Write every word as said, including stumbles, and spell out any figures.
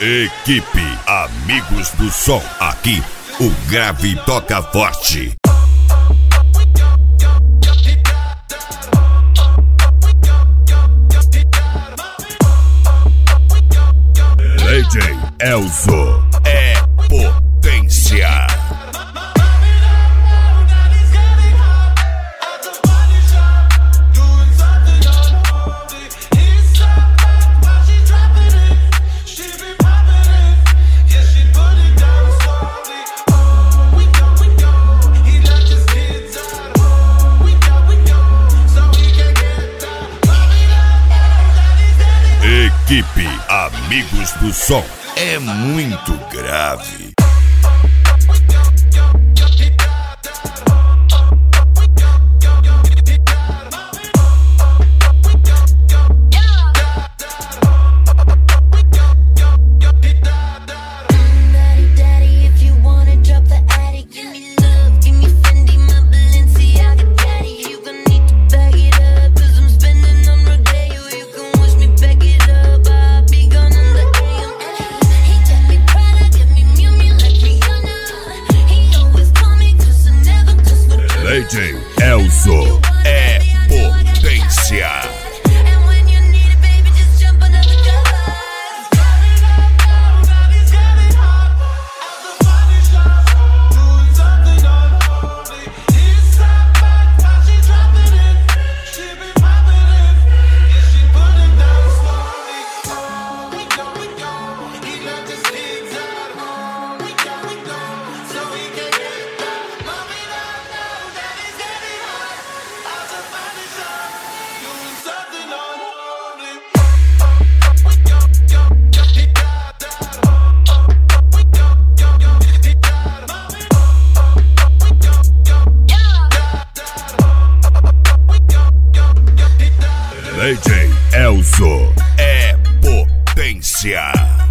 Equipe Amigos do Som, aqui o grave toca forte. D J Elzo é potência. Equipe Amigos do Som é muito grave. D J Elzo é potência. D J Elzo é potência.